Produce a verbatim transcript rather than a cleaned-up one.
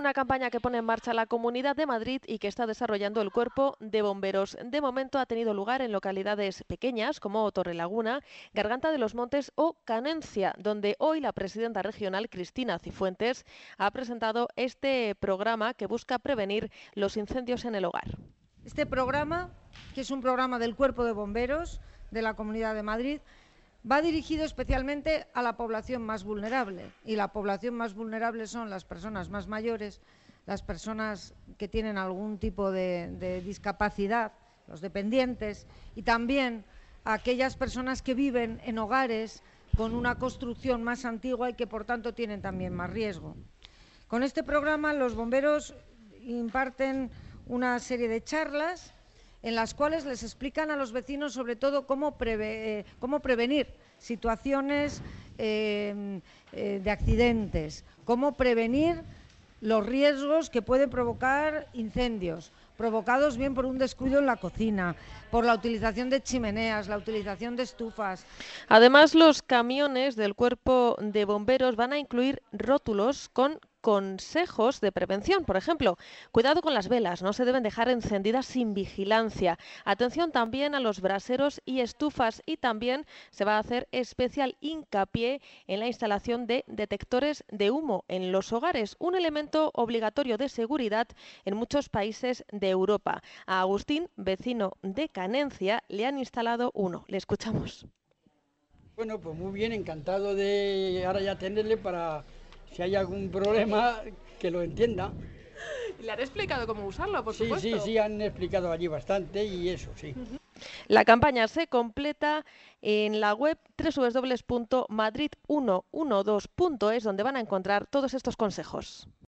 una campaña que pone en marcha la Comunidad de Madrid y que está desarrollando el Cuerpo de Bomberos. De momento ha tenido lugar en localidades pequeñas como Torrelaguna, Garganta de los Montes o Canencia, donde hoy la presidenta regional, Cristina Cifuentes, ha presentado este programa que busca prevenir los incendios en el hogar. Este programa, que es un programa del Cuerpo de Bomberos de la Comunidad de Madrid, va dirigido especialmente a la población más vulnerable, y la población más vulnerable son las personas más mayores, las personas que tienen algún tipo de, de discapacidad, los dependientes, y también a aquellas personas que viven en hogares con una construcción más antigua y que por tanto tienen también más riesgo. Con este programa los bomberos imparten una serie de charlas en las cuales les explican a los vecinos sobre todo cómo, preve, eh, cómo prevenir situaciones eh, eh, de accidentes, cómo prevenir los riesgos que pueden provocar incendios, provocados bien por un descuido en la cocina, por la utilización de chimeneas, la utilización de estufas. Además, los camiones del Cuerpo de Bomberos van a incluir rótulos con consejos de prevención. Por ejemplo, cuidado con las velas, no se deben dejar encendidas sin vigilancia. Atención también a los braseros y estufas, y también se va a hacer especial hincapié en la instalación de detectores de humo en los hogares, un elemento obligatorio de seguridad en muchos países de Europa. A Agustín, vecino de Canencia, le han instalado uno. Le escuchamos. Bueno, pues muy bien, encantado de ahora ya tenerle para, si hay algún problema, que lo entienda. ¿Le han explicado cómo usarlo, por sí, supuesto? Sí, sí, han explicado allí bastante y eso, sí. Uh-huh. La campaña se completa en la web doble u doble u doble u punto madrid ciento doce punto es, donde van a encontrar todos estos consejos.